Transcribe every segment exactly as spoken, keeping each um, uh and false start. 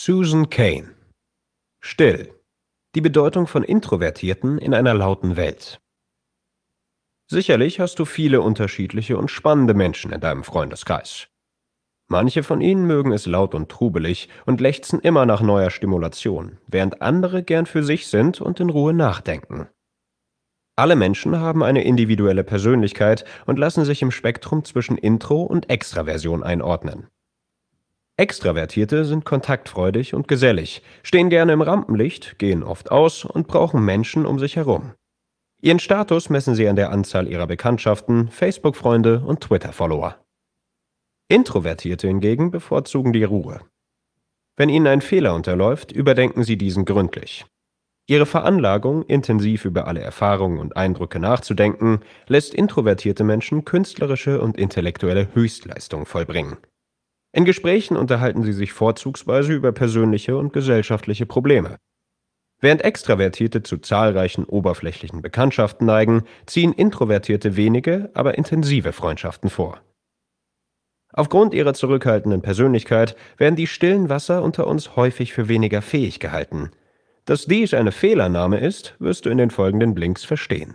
Susan Cain. Still. Die Bedeutung von Introvertierten in einer lauten Welt. Sicherlich hast du viele unterschiedliche und spannende Menschen in deinem Freundeskreis. Manche von ihnen mögen es laut und trubelig und lechzen immer nach neuer Stimulation, während andere gern für sich sind und in Ruhe nachdenken. Alle Menschen haben eine individuelle Persönlichkeit und lassen sich im Spektrum zwischen Intro- und Extraversion einordnen. Extravertierte sind kontaktfreudig und gesellig, stehen gerne im Rampenlicht, gehen oft aus und brauchen Menschen um sich herum. Ihren Status messen sie an der Anzahl ihrer Bekanntschaften, Facebook-Freunde und Twitter-Follower. Introvertierte hingegen bevorzugen die Ruhe. Wenn ihnen ein Fehler unterläuft, überdenken sie diesen gründlich. Ihre Veranlagung, intensiv über alle Erfahrungen und Eindrücke nachzudenken, lässt introvertierte Menschen künstlerische und intellektuelle Höchstleistungen vollbringen. In Gesprächen unterhalten sie sich vorzugsweise über persönliche und gesellschaftliche Probleme. Während Extravertierte zu zahlreichen oberflächlichen Bekanntschaften neigen, ziehen Introvertierte wenige, aber intensive Freundschaften vor. Aufgrund ihrer zurückhaltenden Persönlichkeit werden die stillen Wasser unter uns häufig für weniger fähig gehalten. Dass dies eine Fehlannahme ist, wirst du in den folgenden Blinks verstehen.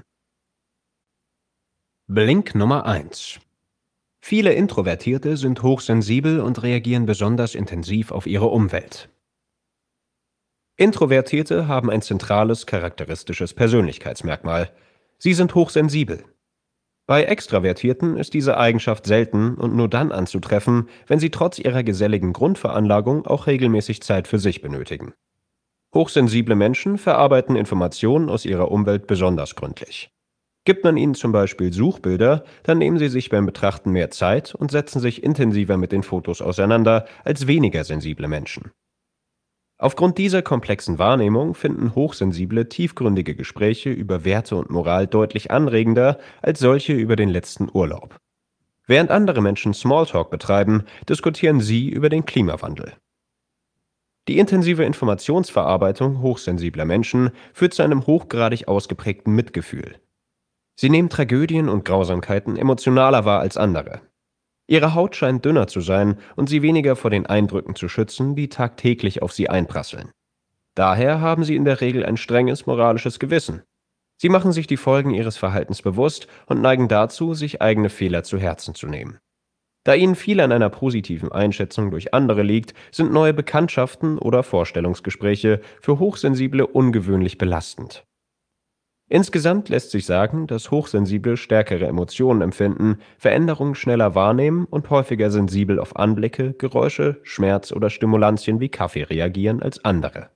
Blink Nummer eins. Viele Introvertierte sind hochsensibel und reagieren besonders intensiv auf ihre Umwelt. Introvertierte haben ein zentrales, charakteristisches Persönlichkeitsmerkmal. Sie sind hochsensibel. Bei Extravertierten ist diese Eigenschaft selten und nur dann anzutreffen, wenn sie trotz ihrer geselligen Grundveranlagung auch regelmäßig Zeit für sich benötigen. Hochsensible Menschen verarbeiten Informationen aus ihrer Umwelt besonders gründlich. Gibt man ihnen zum Beispiel Suchbilder, dann nehmen sie sich beim Betrachten mehr Zeit und setzen sich intensiver mit den Fotos auseinander als weniger sensible Menschen. Aufgrund dieser komplexen Wahrnehmung finden Hochsensible tiefgründige Gespräche über Werte und Moral deutlich anregender als solche über den letzten Urlaub. Während andere Menschen Smalltalk betreiben, diskutieren sie über den Klimawandel. Die intensive Informationsverarbeitung hochsensibler Menschen führt zu einem hochgradig ausgeprägten Mitgefühl. Sie nehmen Tragödien und Grausamkeiten emotionaler wahr als andere. Ihre Haut scheint dünner zu sein und sie weniger vor den Eindrücken zu schützen, die tagtäglich auf sie einprasseln. Daher haben sie in der Regel ein strenges moralisches Gewissen. Sie machen sich die Folgen ihres Verhaltens bewusst und neigen dazu, sich eigene Fehler zu Herzen zu nehmen. Da ihnen viel an einer positiven Einschätzung durch andere liegt, sind neue Bekanntschaften oder Vorstellungsgespräche für Hochsensible ungewöhnlich belastend. Insgesamt lässt sich sagen, dass Hochsensible stärkere Emotionen empfinden, Veränderungen schneller wahrnehmen und häufiger sensibel auf Anblicke, Geräusche, Schmerz oder Stimulantien wie Kaffee reagieren als andere.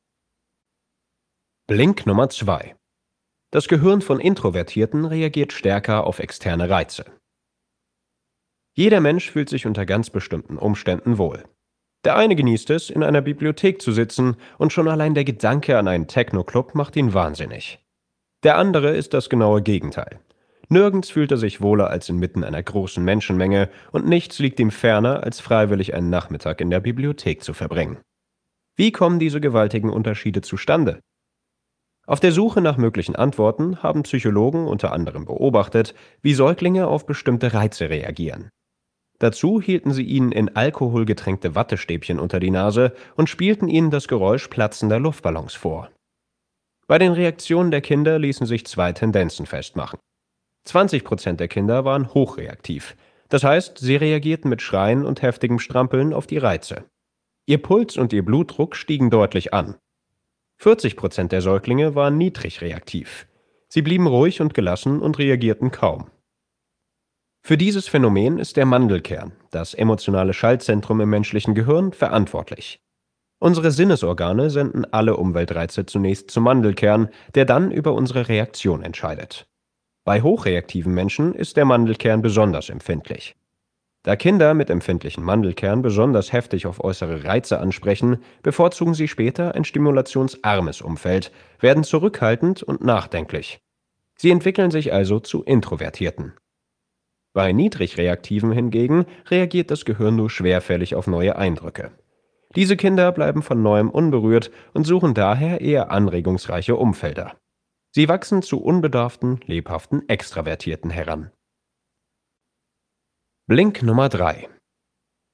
Blink Nummer zwei. Das Gehirn von Introvertierten reagiert stärker auf externe Reize. Jeder Mensch fühlt sich unter ganz bestimmten Umständen wohl. Der eine genießt es, in einer Bibliothek zu sitzen, und schon allein der Gedanke an einen Techno-Club macht ihn wahnsinnig. Der andere ist das genaue Gegenteil. Nirgends fühlt er sich wohler als inmitten einer großen Menschenmenge und nichts liegt ihm ferner, als freiwillig einen Nachmittag in der Bibliothek zu verbringen. Wie kommen diese gewaltigen Unterschiede zustande? Auf der Suche nach möglichen Antworten haben Psychologen unter anderem beobachtet, wie Säuglinge auf bestimmte Reize reagieren. Dazu hielten sie ihnen in Alkohol getränkte Wattestäbchen unter die Nase und spielten ihnen das Geräusch platzender Luftballons vor. Bei den Reaktionen der Kinder ließen sich zwei Tendenzen festmachen. zwanzig Prozent der Kinder waren hochreaktiv. Das heißt, sie reagierten mit Schreien und heftigem Strampeln auf die Reize. Ihr Puls und ihr Blutdruck stiegen deutlich an. vierzig Prozent der Säuglinge waren niedrig reaktiv. Sie blieben ruhig und gelassen und reagierten kaum. Für dieses Phänomen ist der Mandelkern, das emotionale Schaltzentrum im menschlichen Gehirn, verantwortlich. Unsere Sinnesorgane senden alle Umweltreize zunächst zum Mandelkern, der dann über unsere Reaktion entscheidet. Bei hochreaktiven Menschen ist der Mandelkern besonders empfindlich. Da Kinder mit empfindlichem Mandelkern besonders heftig auf äußere Reize ansprechen, bevorzugen sie später ein stimulationsarmes Umfeld, werden zurückhaltend und nachdenklich. Sie entwickeln sich also zu Introvertierten. Bei Niedrigreaktiven hingegen reagiert das Gehirn nur schwerfällig auf neue Eindrücke. Diese Kinder bleiben von Neuem unberührt und suchen daher eher anregungsreiche Umfelder. Sie wachsen zu unbedarften, lebhaften Extravertierten heran. Blink Nummer drei.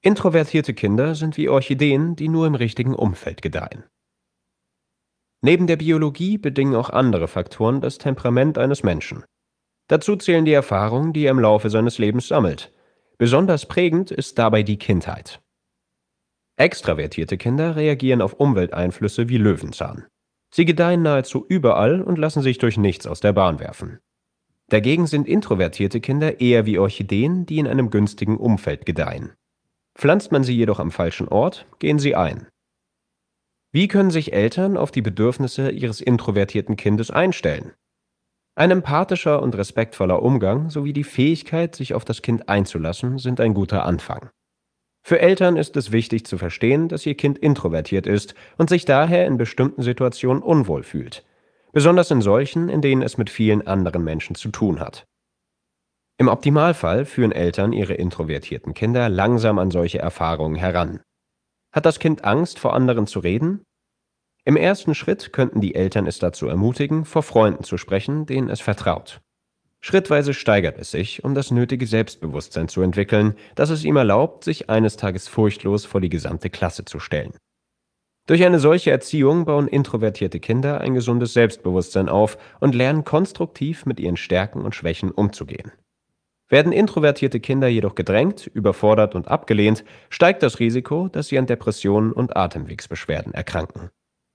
Introvertierte Kinder sind wie Orchideen, die nur im richtigen Umfeld gedeihen. Neben der Biologie bedingen auch andere Faktoren das Temperament eines Menschen. Dazu zählen die Erfahrungen, die er im Laufe seines Lebens sammelt. Besonders prägend ist dabei die Kindheit. Extravertierte Kinder reagieren auf Umwelteinflüsse wie Löwenzahn. Sie gedeihen nahezu überall und lassen sich durch nichts aus der Bahn werfen. Dagegen sind introvertierte Kinder eher wie Orchideen, die in einem günstigen Umfeld gedeihen. Pflanzt man sie jedoch am falschen Ort, gehen sie ein. Wie können sich Eltern auf die Bedürfnisse ihres introvertierten Kindes einstellen? Ein empathischer und respektvoller Umgang sowie die Fähigkeit, sich auf das Kind einzulassen, sind ein guter Anfang. Für Eltern ist es wichtig zu verstehen, dass ihr Kind introvertiert ist und sich daher in bestimmten Situationen unwohl fühlt, besonders in solchen, in denen es mit vielen anderen Menschen zu tun hat. Im Optimalfall führen Eltern ihre introvertierten Kinder langsam an solche Erfahrungen heran. Hat das Kind Angst, vor anderen zu reden? Im ersten Schritt könnten die Eltern es dazu ermutigen, vor Freunden zu sprechen, denen es vertraut. Schrittweise steigert es sich, um das nötige Selbstbewusstsein zu entwickeln, das es ihm erlaubt, sich eines Tages furchtlos vor die gesamte Klasse zu stellen. Durch eine solche Erziehung bauen introvertierte Kinder ein gesundes Selbstbewusstsein auf und lernen konstruktiv mit ihren Stärken und Schwächen umzugehen. Werden introvertierte Kinder jedoch gedrängt, überfordert und abgelehnt, steigt das Risiko, dass sie an Depressionen und Atemwegsbeschwerden erkranken.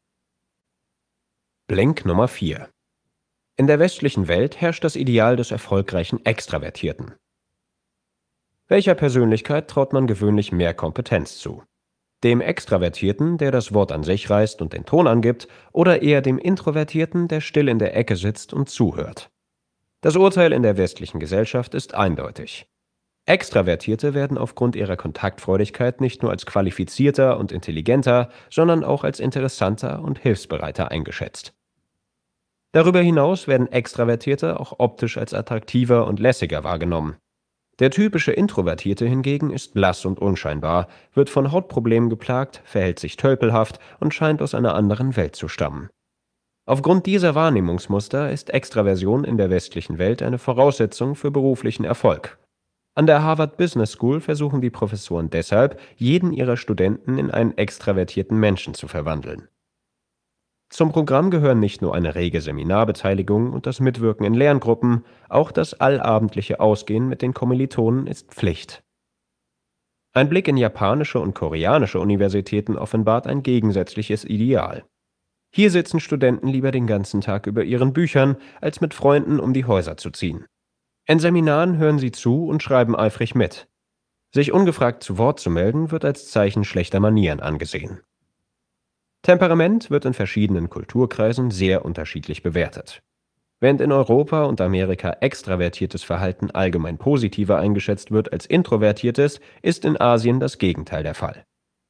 Blink Nummer vier. In der westlichen Welt herrscht das Ideal des erfolgreichen Extravertierten. Welcher Persönlichkeit traut man gewöhnlich mehr Kompetenz zu? Dem Extravertierten, der das Wort an sich reißt und den Ton angibt, oder eher dem Introvertierten, der still in der Ecke sitzt und zuhört? Das Urteil in der westlichen Gesellschaft ist eindeutig. Extravertierte werden aufgrund ihrer Kontaktfreudigkeit nicht nur als qualifizierter und intelligenter, sondern auch als interessanter und hilfsbereiter eingeschätzt. Darüber hinaus werden Extravertierte auch optisch als attraktiver und lässiger wahrgenommen. Der typische Introvertierte hingegen ist blass und unscheinbar, wird von Hautproblemen geplagt, verhält sich tölpelhaft und scheint aus einer anderen Welt zu stammen. Aufgrund dieser Wahrnehmungsmuster ist Extraversion in der westlichen Welt eine Voraussetzung für beruflichen Erfolg. An der Harvard Business School versuchen die Professoren deshalb, jeden ihrer Studenten in einen extravertierten Menschen zu verwandeln. Zum Programm gehören nicht nur eine rege Seminarbeteiligung und das Mitwirken in Lerngruppen, auch das allabendliche Ausgehen mit den Kommilitonen ist Pflicht. Ein Blick in japanische und koreanische Universitäten offenbart ein gegensätzliches Ideal. Hier sitzen Studenten lieber den ganzen Tag über ihren Büchern, als mit Freunden um die Häuser zu ziehen. In Seminaren hören sie zu und schreiben eifrig mit. Sich ungefragt zu Wort zu melden, wird als Zeichen schlechter Manieren angesehen. Temperament wird in verschiedenen Kulturkreisen sehr unterschiedlich bewertet. Während in Europa und Amerika extravertiertes Verhalten allgemein positiver eingeschätzt wird als introvertiertes, ist in Asien das Gegenteil der Fall.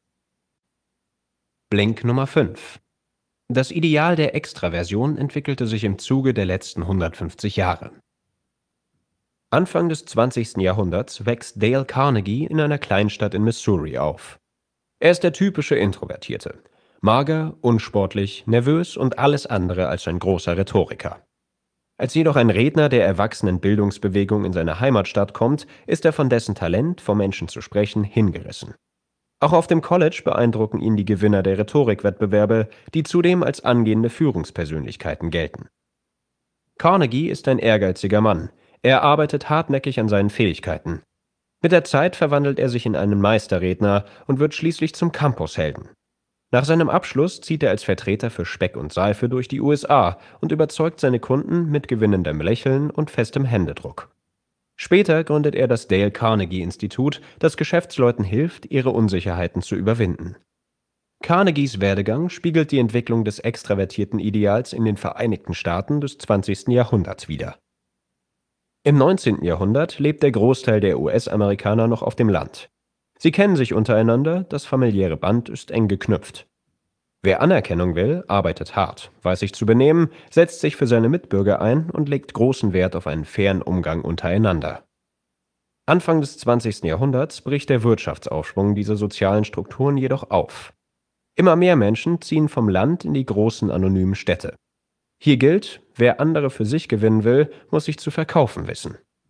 Blink Nummer fünf. Das Ideal der Extraversion entwickelte sich im Zuge der letzten hundertfünfzig Jahre. Anfang des zwanzigsten Jahrhunderts wächst Dale Carnegie in einer Kleinstadt in Missouri auf. Er ist der typische Introvertierte. Mager, unsportlich, nervös und alles andere als ein großer Rhetoriker. Als jedoch ein Redner der Erwachsenenbildungsbewegung in seine Heimatstadt kommt, ist er von dessen Talent, vor Menschen zu sprechen, hingerissen. Auch auf dem College beeindrucken ihn die Gewinner der Rhetorikwettbewerbe, die zudem als angehende Führungspersönlichkeiten gelten. Carnegie ist ein ehrgeiziger Mann. Er arbeitet hartnäckig an seinen Fähigkeiten. Mit der Zeit verwandelt er sich in einen Meisterredner und wird schließlich zum Campushelden. Nach seinem Abschluss zieht er als Vertreter für Speck und Seife durch die U S A und überzeugt seine Kunden mit gewinnendem Lächeln und festem Händedruck. Später gründet er das Dale Carnegie Institut, das Geschäftsleuten hilft, ihre Unsicherheiten zu überwinden. Carnegies Werdegang spiegelt die Entwicklung des extravertierten Ideals in den Vereinigten Staaten des zwanzigsten Jahrhunderts wider. Im neunzehnten Jahrhundert lebt der Großteil der U S-Amerikaner noch auf dem Land. Sie kennen sich untereinander, das familiäre Band ist eng geknüpft. Wer Anerkennung will, arbeitet hart, weiß sich zu benehmen, setzt sich für seine Mitbürger ein und legt großen Wert auf einen fairen Umgang untereinander. Anfang des zwanzigsten Jahrhunderts bricht der Wirtschaftsaufschwung dieser sozialen Strukturen jedoch auf. Immer mehr Menschen ziehen vom Land in die großen anonymen Städte. Hier gilt, wer andere für sich gewinnen will, muss sich zu verkaufen wissen.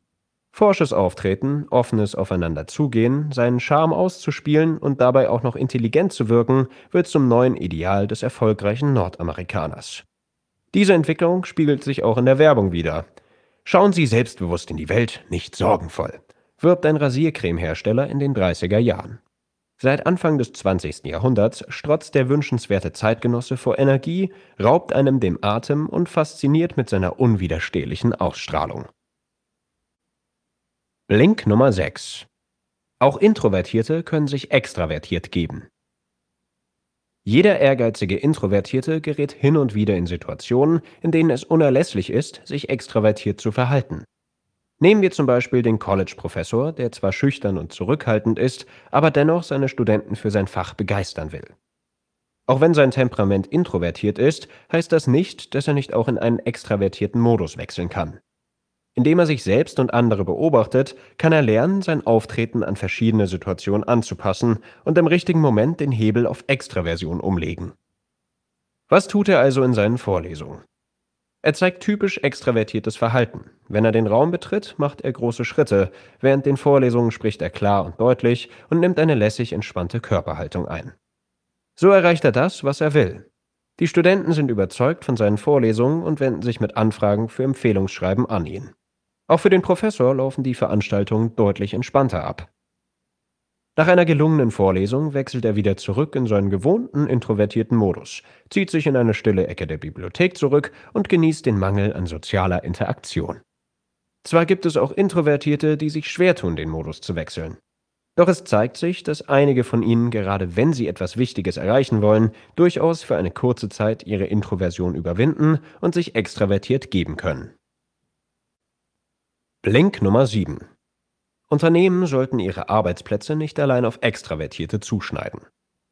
Forsches Auftreten, offenes Aufeinanderzugehen, seinen Charme auszuspielen und dabei auch noch intelligent zu wirken, wird zum neuen Ideal des erfolgreichen Nordamerikaners. Diese Entwicklung spiegelt sich auch in der Werbung wider. Schauen Sie selbstbewusst in die Welt, nicht sorgenvoll, wirbt ein Rasiercreme-Hersteller in den dreißiger Jahren. Seit Anfang des zwanzigsten Jahrhunderts strotzt der wünschenswerte Zeitgenosse vor Energie, raubt einem den Atem und fasziniert mit seiner unwiderstehlichen Ausstrahlung. Blink Nummer sechs. Auch Introvertierte können sich extravertiert geben. Jeder ehrgeizige Introvertierte gerät hin und wieder in Situationen, in denen es unerlässlich ist, sich extravertiert zu verhalten. Nehmen wir zum Beispiel den College-Professor, der zwar schüchtern und zurückhaltend ist, aber dennoch seine Studenten für sein Fach begeistern will. Auch wenn sein Temperament introvertiert ist, heißt das nicht, dass er nicht auch in einen extravertierten Modus wechseln kann. Indem er sich selbst und andere beobachtet, kann er lernen, sein Auftreten an verschiedene Situationen anzupassen und im richtigen Moment den Hebel auf Extraversion umlegen. Was tut er also in seinen Vorlesungen? Er zeigt typisch extravertiertes Verhalten. Wenn er den Raum betritt, macht er große Schritte, während den Vorlesungen spricht er klar und deutlich und nimmt eine lässig entspannte Körperhaltung ein. So erreicht er das, was er will. Die Studenten sind überzeugt von seinen Vorlesungen und wenden sich mit Anfragen für Empfehlungsschreiben an ihn. Auch für den Professor laufen die Veranstaltungen deutlich entspannter ab. Nach einer gelungenen Vorlesung wechselt er wieder zurück in seinen gewohnten introvertierten Modus, zieht sich in eine stille Ecke der Bibliothek zurück und genießt den Mangel an sozialer Interaktion. Zwar gibt es auch Introvertierte, die sich schwer tun, den Modus zu wechseln. Doch es zeigt sich, dass einige von ihnen, gerade wenn sie etwas Wichtiges erreichen wollen, durchaus für eine kurze Zeit ihre Introversion überwinden und sich extravertiert geben können. Blink Nummer sieben. Unternehmen sollten ihre Arbeitsplätze nicht allein auf Extravertierte zuschneiden.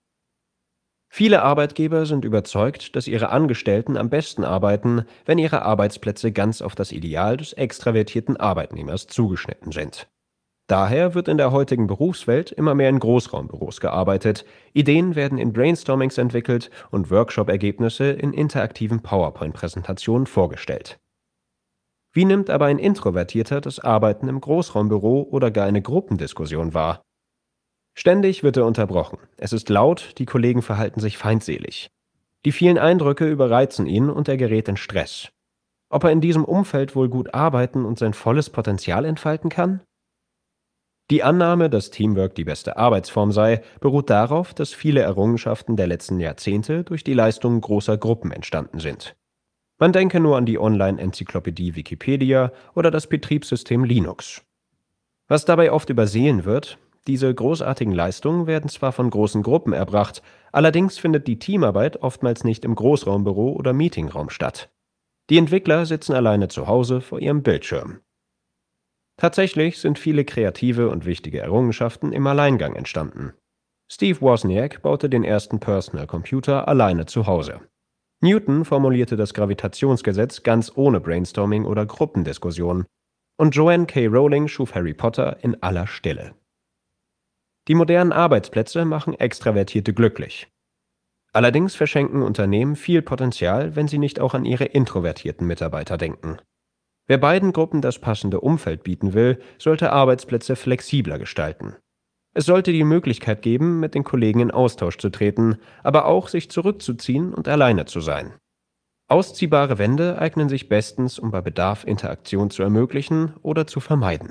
Viele Arbeitgeber sind überzeugt, dass ihre Angestellten am besten arbeiten, wenn ihre Arbeitsplätze ganz auf das Ideal des extravertierten Arbeitnehmers zugeschnitten sind. Daher wird in der heutigen Berufswelt immer mehr in Großraumbüros gearbeitet, Ideen werden in Brainstormings entwickelt und Workshop-Ergebnisse in interaktiven PowerPoint-Präsentationen vorgestellt. Wie nimmt aber ein Introvertierter das Arbeiten im Großraumbüro oder gar eine Gruppendiskussion wahr? Ständig wird er unterbrochen. Es ist laut, die Kollegen verhalten sich feindselig. Die vielen Eindrücke überreizen ihn und er gerät in Stress. Ob er in diesem Umfeld wohl gut arbeiten und sein volles Potenzial entfalten kann? Die Annahme, dass Teamwork die beste Arbeitsform sei, beruht darauf, dass viele Errungenschaften der letzten Jahrzehnte durch die Leistungen großer Gruppen entstanden sind. Man denke nur an die Online-Enzyklopädie Wikipedia oder das Betriebssystem Linux. Was dabei oft übersehen wird: Diese großartigen Leistungen werden zwar von großen Gruppen erbracht, allerdings findet die Teamarbeit oftmals nicht im Großraumbüro oder Meetingraum statt. Die Entwickler sitzen alleine zu Hause vor ihrem Bildschirm. Tatsächlich sind viele kreative und wichtige Errungenschaften im Alleingang entstanden. Steve Wozniak baute den ersten Personal Computer alleine zu Hause. Newton formulierte das Gravitationsgesetz ganz ohne Brainstorming oder Gruppendiskussion. Und Joanne K. Rowling schuf Harry Potter in aller Stille. Die modernen Arbeitsplätze machen Extravertierte glücklich. Allerdings verschenken Unternehmen viel Potenzial, wenn sie nicht auch an ihre introvertierten Mitarbeiter denken. Wer beiden Gruppen das passende Umfeld bieten will, sollte Arbeitsplätze flexibler gestalten. Es sollte die Möglichkeit geben, mit den Kollegen in Austausch zu treten, aber auch sich zurückzuziehen und alleine zu sein. Ausziehbare Wände eignen sich bestens, um bei Bedarf Interaktion zu ermöglichen oder zu vermeiden.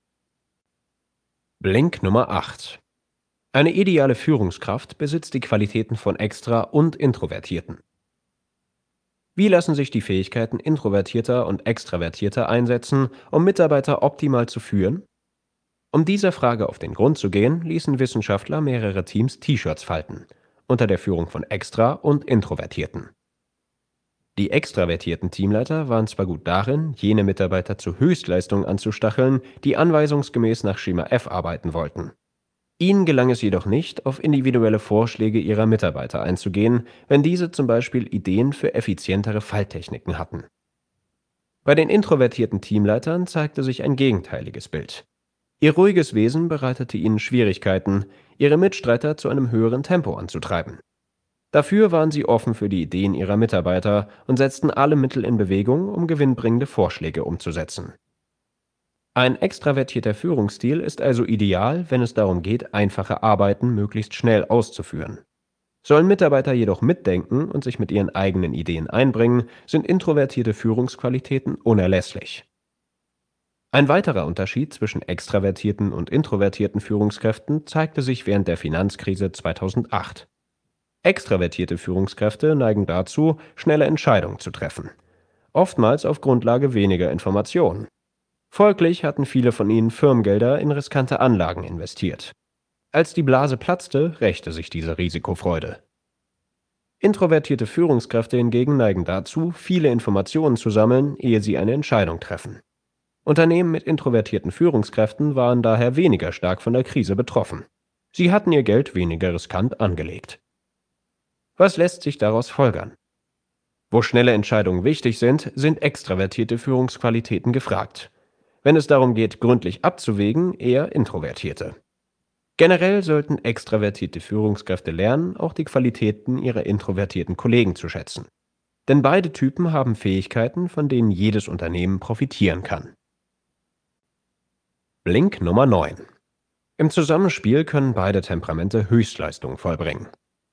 Blink Nummer acht. Eine ideale Führungskraft besitzt die Qualitäten von Extra- und Introvertierten. Wie lassen sich die Fähigkeiten Introvertierter und Extravertierter einsetzen, um Mitarbeiter optimal zu führen? Um dieser Frage auf den Grund zu gehen, ließen Wissenschaftler mehrere Teams T-Shirts falten, unter der Führung von Extra- und Introvertierten. Die extravertierten Teamleiter waren zwar gut darin, jene Mitarbeiter zur Höchstleistung anzustacheln, die anweisungsgemäß nach Schema F arbeiten wollten. Ihnen gelang es jedoch nicht, auf individuelle Vorschläge ihrer Mitarbeiter einzugehen, wenn diese zum Beispiel Ideen für effizientere Falltechniken hatten. Bei den introvertierten Teamleitern zeigte sich ein gegenteiliges Bild. Ihr ruhiges Wesen bereitete ihnen Schwierigkeiten, ihre Mitstreiter zu einem höheren Tempo anzutreiben. Dafür waren sie offen für die Ideen ihrer Mitarbeiter und setzten alle Mittel in Bewegung, um gewinnbringende Vorschläge umzusetzen. Ein extravertierter Führungsstil ist also ideal, wenn es darum geht, einfache Arbeiten möglichst schnell auszuführen. Sollen Mitarbeiter jedoch mitdenken und sich mit ihren eigenen Ideen einbringen, sind introvertierte Führungsqualitäten unerlässlich. Ein weiterer Unterschied zwischen extravertierten und introvertierten Führungskräften zeigte sich während der Finanzkrise zweitausendacht. Extravertierte Führungskräfte neigen dazu, schnelle Entscheidungen zu treffen, oftmals auf Grundlage weniger Informationen. Folglich hatten viele von ihnen Firmengelder in riskante Anlagen investiert. Als die Blase platzte, rächte sich diese Risikofreude. Introvertierte Führungskräfte hingegen neigen dazu, viele Informationen zu sammeln, ehe sie eine Entscheidung treffen. Unternehmen mit introvertierten Führungskräften waren daher weniger stark von der Krise betroffen. Sie hatten ihr Geld weniger riskant angelegt. Was lässt sich daraus folgern? Wo schnelle Entscheidungen wichtig sind, sind extravertierte Führungsqualitäten gefragt. Wenn es darum geht, gründlich abzuwägen, eher introvertierte. Generell sollten extravertierte Führungskräfte lernen, auch die Qualitäten ihrer introvertierten Kollegen zu schätzen. Denn beide Typen haben Fähigkeiten, von denen jedes Unternehmen profitieren kann. Blink Nummer neun. Im Zusammenspiel können beide Temperamente Höchstleistungen vollbringen.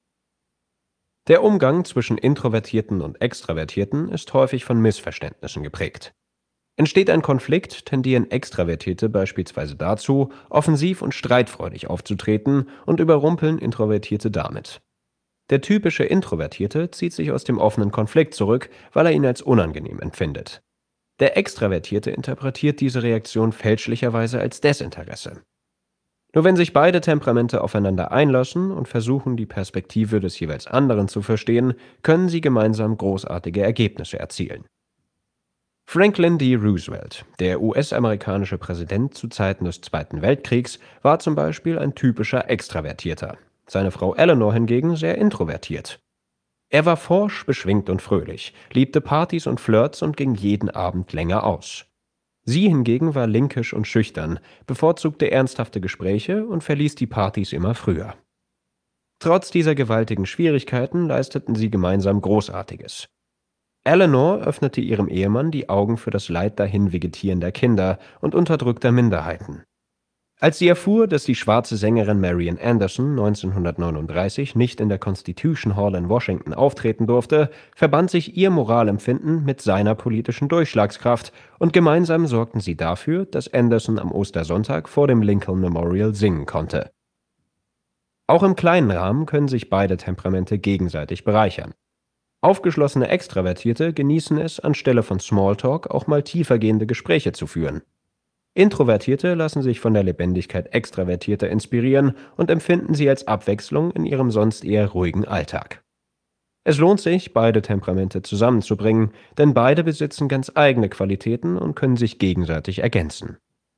Der Umgang zwischen Introvertierten und Extravertierten ist häufig von Missverständnissen geprägt. Entsteht ein Konflikt, tendieren Extravertierte beispielsweise dazu, offensiv und streitfreudig aufzutreten und überrumpeln Introvertierte damit. Der typische Introvertierte zieht sich aus dem offenen Konflikt zurück, weil er ihn als unangenehm empfindet. Der Extravertierte interpretiert diese Reaktion fälschlicherweise als Desinteresse. Nur wenn sich beide Temperamente aufeinander einlassen und versuchen, die Perspektive des jeweils anderen zu verstehen, können sie gemeinsam großartige Ergebnisse erzielen. Franklin D. Roosevelt, der U S-amerikanische Präsident zu Zeiten des Zweiten Weltkriegs, war zum Beispiel ein typischer Extravertierter, seine Frau Eleanor hingegen sehr introvertiert. Er war forsch, beschwingt und fröhlich, liebte Partys und Flirts und ging jeden Abend länger aus. Sie hingegen war linkisch und schüchtern, bevorzugte ernsthafte Gespräche und verließ die Partys immer früher. Trotz dieser gewaltigen Schwierigkeiten leisteten sie gemeinsam Großartiges. Eleanor öffnete ihrem Ehemann die Augen für das Leid dahin vegetierender Kinder und unterdrückter Minderheiten. Als sie erfuhr, dass die schwarze Sängerin Marian Anderson neunzehnhundertneununddreißig nicht in der Constitution Hall in Washington auftreten durfte, verband sich ihr Moralempfinden mit seiner politischen Durchschlagskraft und gemeinsam sorgten sie dafür, dass Anderson am Ostersonntag vor dem Lincoln Memorial singen konnte. Auch im kleinen Rahmen können sich beide Temperamente gegenseitig bereichern. Aufgeschlossene Extravertierte genießen es, anstelle von Smalltalk auch mal tiefergehende Gespräche zu führen. Introvertierte lassen sich von der Lebendigkeit Extravertierter inspirieren und empfinden sie als Abwechslung in ihrem sonst eher ruhigen Alltag. Es lohnt sich, beide Temperamente zusammenzubringen, denn beide besitzen ganz eigene Qualitäten und können sich gegenseitig ergänzen.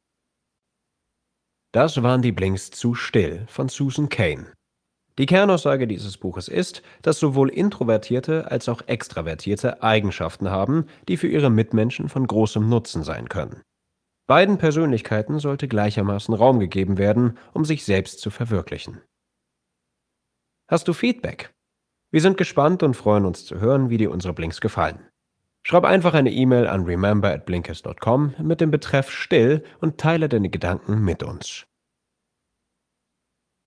Das waren die Blinks zu Still von Susan Cain. Die Kernaussage dieses Buches ist, dass sowohl Introvertierte als auch Extravertierte Eigenschaften haben, die für ihre Mitmenschen von großem Nutzen sein können. Beiden Persönlichkeiten sollte gleichermaßen Raum gegeben werden, um sich selbst zu verwirklichen. Hast du Feedback? Wir sind gespannt und freuen uns zu hören, wie dir unsere Blinks gefallen. Schreib einfach eine E-Mail an remember at blinkist dot com mit dem Betreff Still und teile deine Gedanken mit uns.